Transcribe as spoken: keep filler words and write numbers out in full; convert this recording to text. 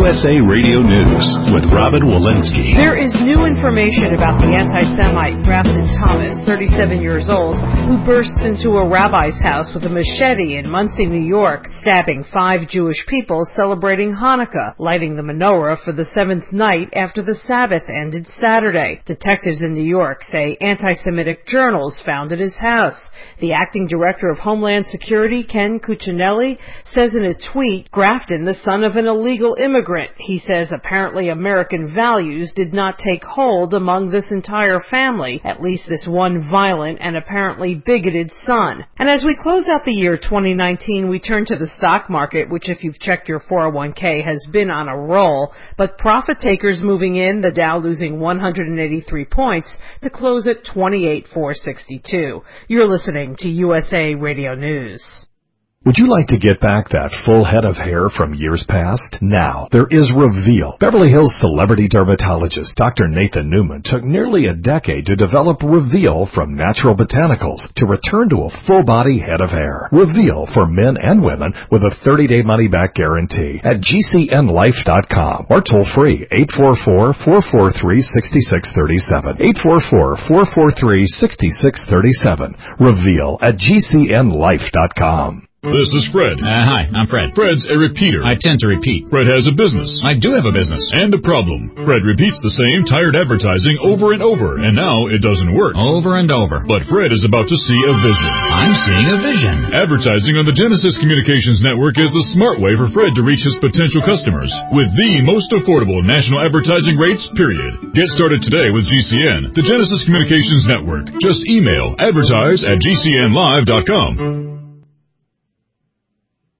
S A Radio News with Robin Walensky. There is new information about the anti-Semite Grafton Thomas, thirty-seven years old, who burst into a rabbi's house with a machete in Muncie, New York, stabbing five Jewish people celebrating Hanukkah, lighting the menorah for the seventh night after the Sabbath ended Saturday. Detectives in New York say anti-Semitic journals found at his house. The acting director of Homeland Security, Ken Cuccinelli, says in a tweet, Grafton, the son of an illegal immigrant. He says apparently American values did not take hold among this entire family, at least this one violent and apparently bigoted son. And as we close out the year twenty nineteen, we turn to the stock market, which if you've checked your four oh one k has been on a roll, but profit takers moving in, the Dow losing one hundred eighty-three points to close at twenty-eight thousand four hundred sixty-two. You're listening to U S A Radio News. Would you like to get back that full head of hair from years past? Now, there is Reveal. Beverly Hills celebrity dermatologist Doctor Nathan Newman took nearly a decade to develop Reveal from natural botanicals to return to a full-body head of hair. Reveal for men and women with a thirty-day money-back guarantee at G C N life dot com or toll-free eight four four, four four three, six six three seven. eight four four, four four three, six six three seven. Reveal at G C N life dot com. This is Fred. Uh, hi, I'm Fred. Fred's a repeater. I tend to repeat. Fred has a business. I do have a business. And a problem. Fred repeats the same tired advertising over and over, and now it doesn't work. Over and over. But Fred is about to see a vision. I'm seeing a vision. Advertising on the Genesis Communications Network is the smart way for Fred to reach his potential customers with the most affordable national advertising rates, period. Get started today with G C N, the Genesis Communications Network. Just email advertise at G C N live dot com.